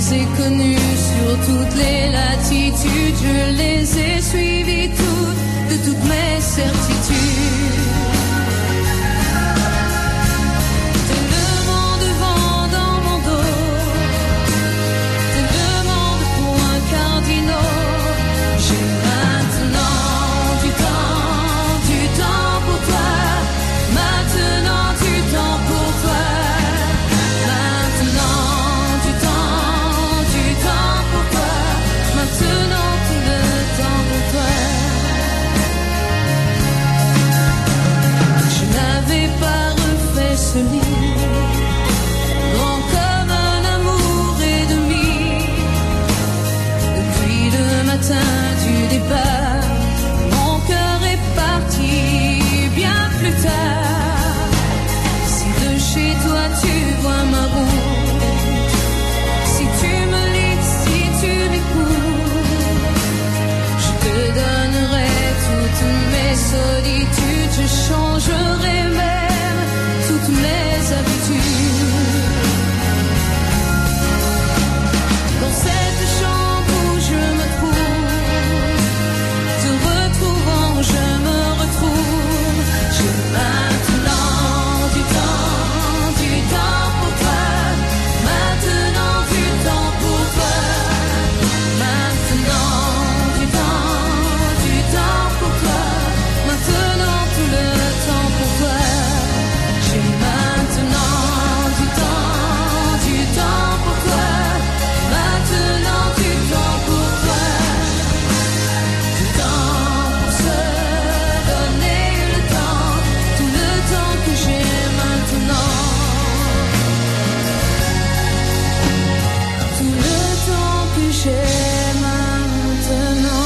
les ai connus sur toutes les latitudes, je les ai suivis toutes, de toutes mes certitudes. Ce lit, grand comme un amour et demi. Depuis le matin du départ, mon cœur est parti bien plus tard. Si de chez toi tu vois ma route, si tu me lis, si tu m'écoutes, je te donnerai toutes mes solitudes, je changerai même toutes mes habitudes. Dans cette chambre où je me trouve, te retrouvant je me retrouve. J'ai maintenant du temps pour toi. Maintenant du temps pour toi. Maintenant du temps pour toi. Maintenant tout le temps pour toi. J'ai maintenant du temps pour toi. Maintenant du temps pour toi. Du temps pour se donner le temps, tout le temps que j'ai maintenant. Tout le temps que j'ai maintenant.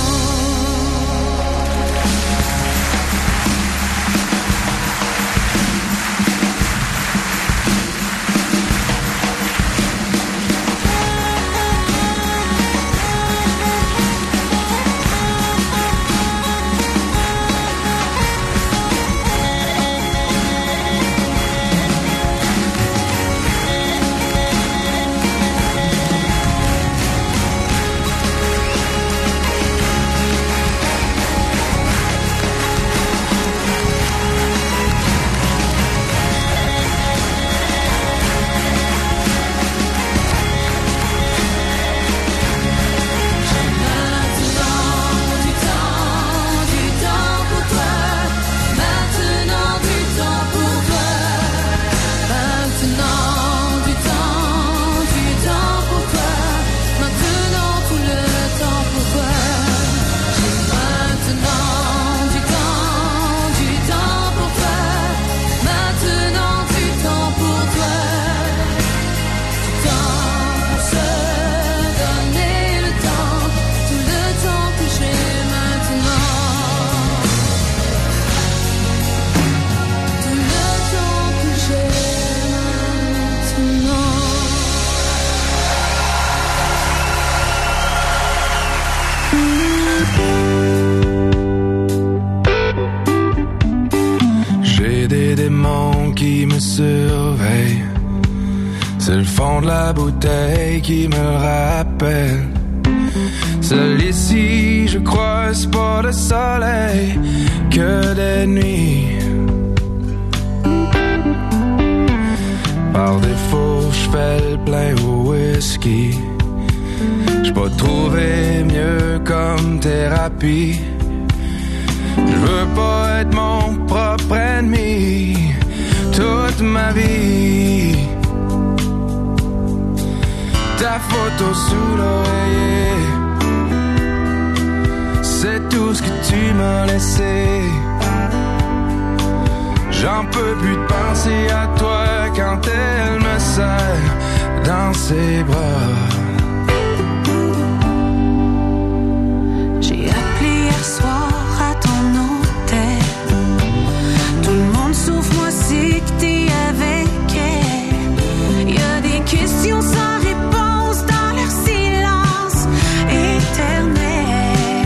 J'ai des démons qui me surveillent. C'est le fond de la bouteille qui me rappelle. Seul ici, je crois, c'est pas le soleil que des nuits. Par défaut, je fais le plein au whisky. J'ai pas trouvé mieux comme thérapie. Je veux pas être mon propre ennemi toute ma vie. Ta photo sous l'oreiller, c'est tout ce que tu m'as laissé. J'en peux plus de penser à toi quand elle me serre dans ses bras. J'ai appelé hier soir à ton hôtel. Tout le monde sauf moi sait que t'es avec elle. Y'a des questions sans réponse dans leur silence éternel.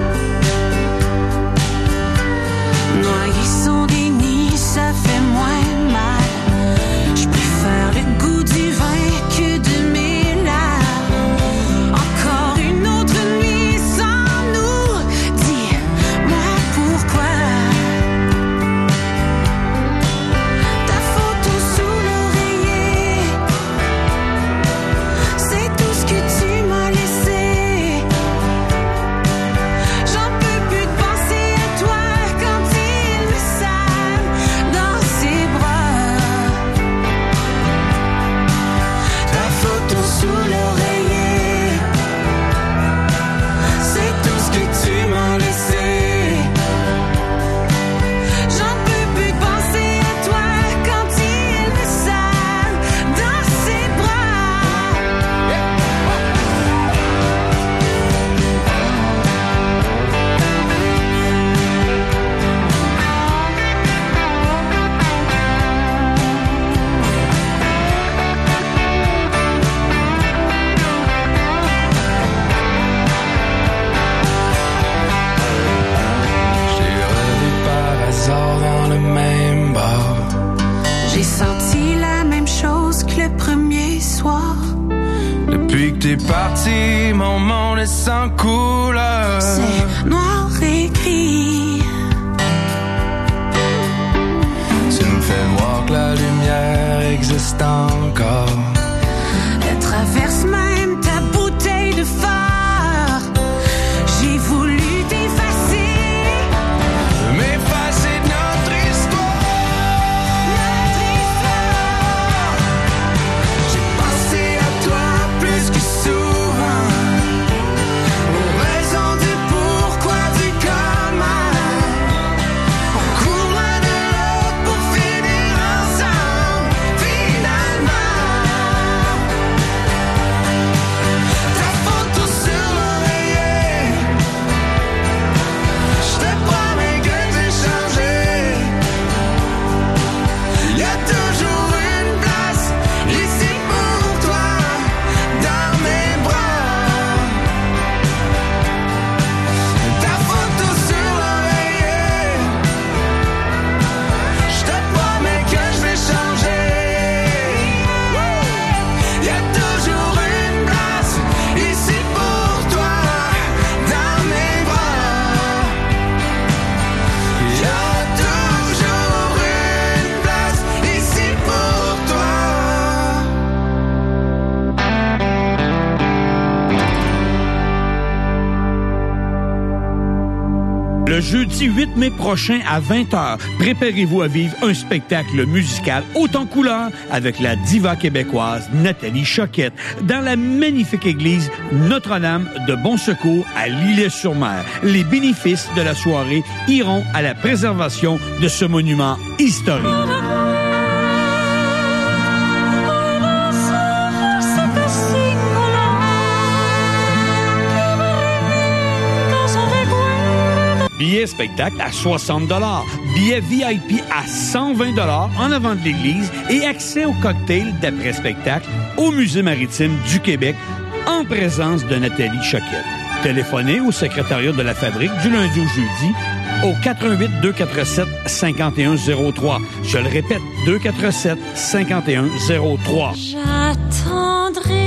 Noyés sont des nids, ça fait moins mal. Je préfère le goût du vin que de mes larmes. J'ai senti la même chose que le premier soir. Depuis que t'es parti, mon monde est sans couleur. C'est noir et gris. Tu me fais voir que la lumière existe encore. Elle traverse même ta bouteille de phare. J'ai voulu t'effacer. M'effacer de notre histoire. Notre histoire. J'ai pensé à toi plus que souvent. Aux raisons du pourquoi, du comment. On court l'un de l'autre pour finir ensemble. Finalement, ta photo sur l'oreiller. Je te promets que j'ai changé. Y a toujours une place ici pour toi, dans mes bras. Ta photo sur l'oreiller. Je te promets que je vais changer. Y a toujours une place ici pour toi, dans mes bras. Y a toujours une place ici pour toi. Le jeudi 8 mai prochain à 20h, préparez-vous à vivre un spectacle musical haut en couleur avec la diva québécoise Nathalie Choquette dans la magnifique église Notre-Dame de Bon Secours à L'Île-sur-Mer. Les bénéfices de la soirée iront à la préservation de ce monument historique. Billets spectacle à 60 $, billets VIP à 120 $ en avant de l'église et accès au cocktail d'après-spectacle au Musée maritime du Québec en présence de Nathalie Choquette. Téléphonez au secrétariat de la Fabrique du lundi au jeudi au 88 247 5103. Je le répète, 247 5103. J'attendrai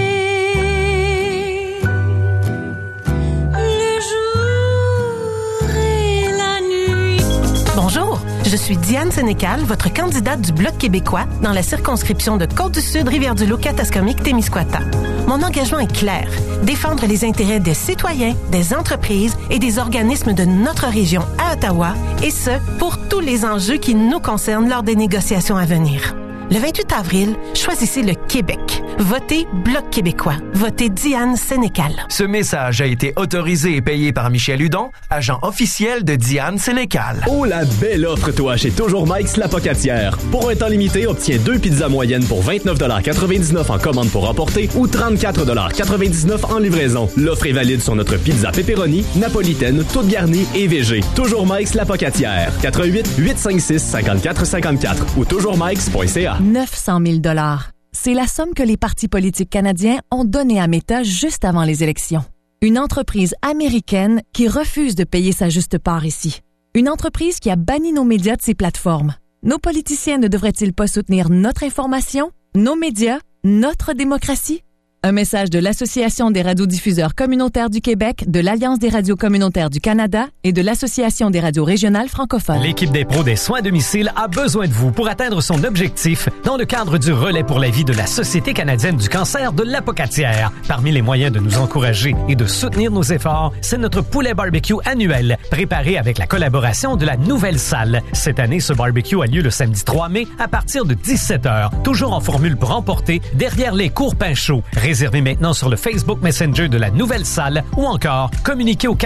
le jour et la nuit. Bonjour, je suis Diane Sénécal, votre candidate du Bloc québécois dans la circonscription de Côte-du-Sud, Rivière-du-Loup, Katascomique, Témiscouata. Mon engagement est clair, défendre les intérêts des citoyens, des entreprises et des organismes de notre région à Ottawa, et ce, pour tous les enjeux qui nous concernent lors des négociations à venir. Le 28 avril, choisissez le Québec. Votez Bloc québécois. Votez Diane Sénécal. Ce message a été autorisé et payé par Michel Hudon, agent officiel de Diane Sénécal. Oh, la belle offre, toi, chez Toujours Mike's La Pocatière. Pour un temps limité, obtiens 2 pizzas moyennes pour 29,99 $ en commande pour emporter ou 34,99 $ en livraison. L'offre est valide sur notre pizza pepperoni, napolitaine, toute garnie et végé. Toujours Mike's La Pocatière. 88 856 54 54 ou toujourmikes.ca. 900 000 $. C'est la somme que les partis politiques canadiens ont donnée à Meta juste avant les élections. Une entreprise américaine qui refuse de payer sa juste part ici. Une entreprise qui a banni nos médias de ses plateformes. Nos politiciens ne devraient-ils pas soutenir notre information, nos médias, notre démocratie? Un message de l'Association des radiodiffuseurs communautaires du Québec, de l'Alliance des radios communautaires du Canada et de l'Association des radios régionales francophones. L'équipe des pros des soins à domicile a besoin de vous pour atteindre son objectif dans le cadre du relais pour la vie de la Société canadienne du cancer de l'Apocatière. Parmi les moyens de nous encourager et de soutenir nos efforts, c'est notre poulet barbecue annuel, préparé avec la collaboration de la Nouvelle Salle. Cette année, ce barbecue a lieu le samedi 3 mai à partir de 17h, toujours en formule pour emporter derrière les cours pain chauds. Réservez maintenant sur le Facebook Messenger de la Nouvelle Salle ou encore communiquez au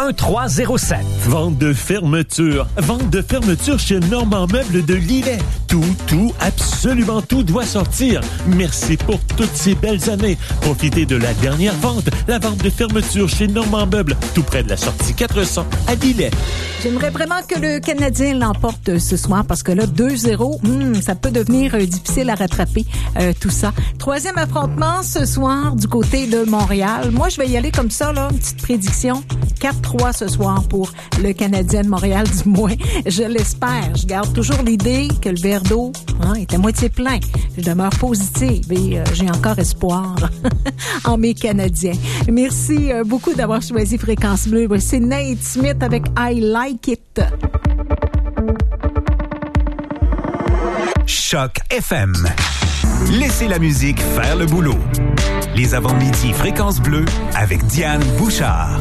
418-371-1307. Vente de fermeture. Vente de fermeture chez Normand Meubles de Lillet. Absolument tout doit sortir. Merci pour toutes ces belles années. Profitez de la dernière vente, la vente de fermeture chez Normand Meubles, tout près de la sortie 400 à Lillet. J'aimerais vraiment que le Canadien l'emporte ce soir parce que là, 2-0, ça peut devenir difficile à rattraper tout ça. Troisième affrontement ce soir du côté de Montréal. Moi, je vais y aller comme ça, là, une petite prédiction. 4-3 ce soir pour le Canadien de Montréal, du moins. Je l'espère. Je garde toujours l'idée que le verre d'eau est à moitié plein. Je demeure positive et j'ai encore espoir en mes Canadiens. Merci beaucoup d'avoir choisi Fréquence Bleue. C'est Nate Smith avec I Like It. Choc FM. Laissez la musique faire le boulot. Les avant-midi Fréquence Bleue avec Diane Bouchard.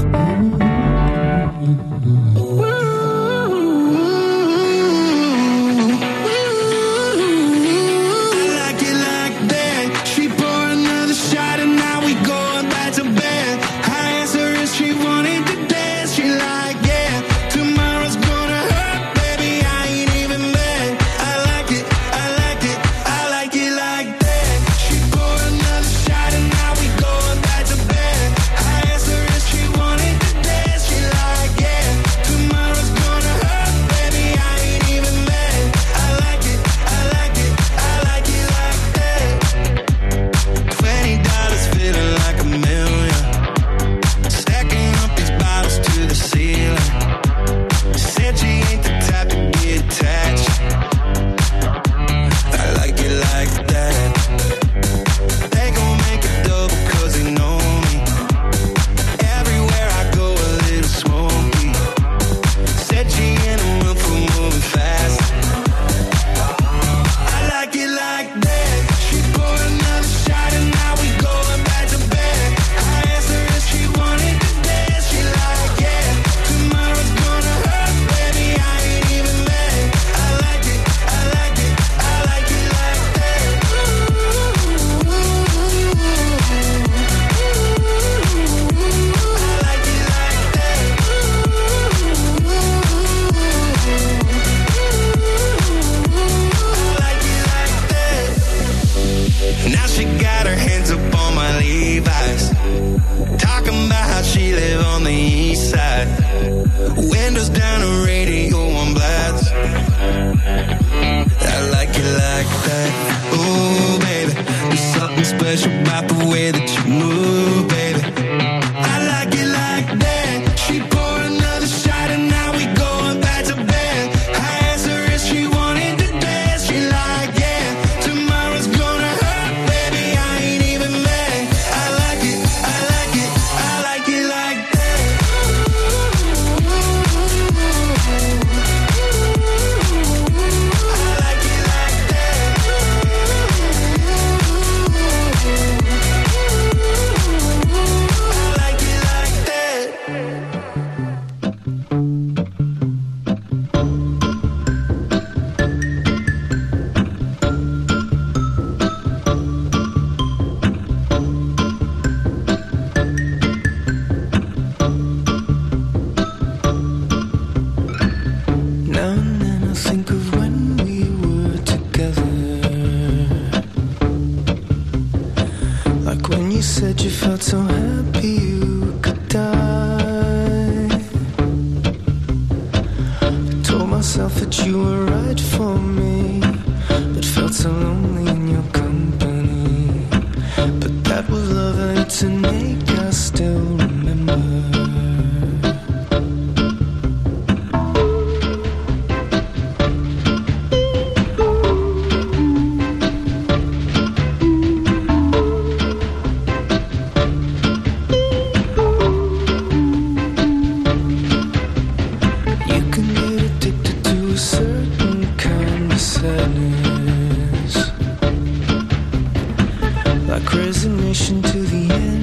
Like resignation to the